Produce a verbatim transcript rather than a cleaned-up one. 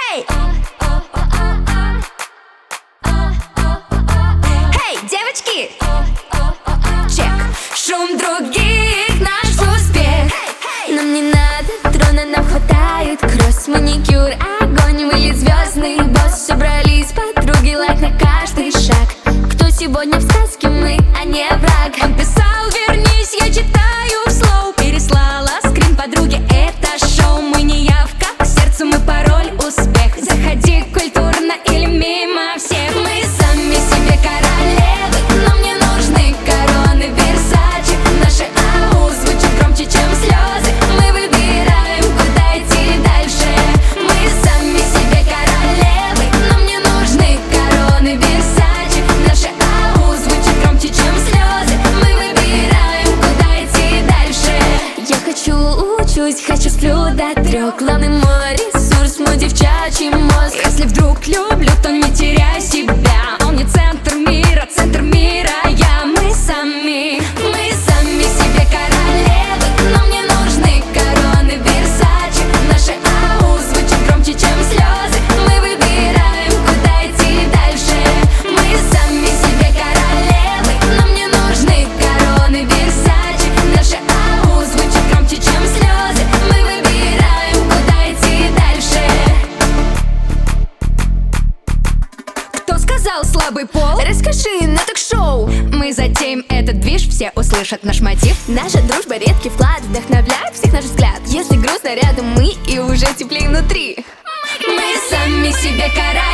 Эй! Эй, девочки! Чек! Шум других — наш успех. Нам не надо трона, нам хватает кросс, маникюр, огонь, вылет звездный босс. Собрались подруги, лайк на каждый шаг. Кто сегодня в сказке мы, а не враг? Он писал: вернись, я читаю вслоу. Переслала скрин подруге, это шоу. Мы не явка, к сердцу мы пароль, успех. Заходи культурно или мимо всех. Мы сами себе королевы, но мне нужны короны Версаче. Наши ау звучат громче, чем слезы. Мы выбираем, куда идти дальше. Мы сами себе королевы, но мне нужны короны Версаче. Наши ау звучат громче, чем слезы. Мы выбираем, куда идти дальше. Я хочу, учусь, хочу, сплю до трех. Главный мой ресурс, мой девчачий мозг. Если вдруг люблю, то не теряй себя. Он не центр мира, центр мира я. Мы сами, мы сами себе королевы, но мне нужны короны Версаче. Наши ау звучат громче, чем слезы. Мы выбираем, куда идти дальше. Мы сами себе королевы, но мне нужны короны Версаче. Наши ау звучат громче, чем слезы. Мы выбираем, куда идти дальше. Кто сказал слабый пол? Расскажи на ток-шоу. Мы затеем этот движ, все услышат наш мотив. Наша дружба — редкий вклад, вдохновляет всех наш взгляд. Если грустно рядом мы, и уже теплее внутри. Мы сами себе королевы.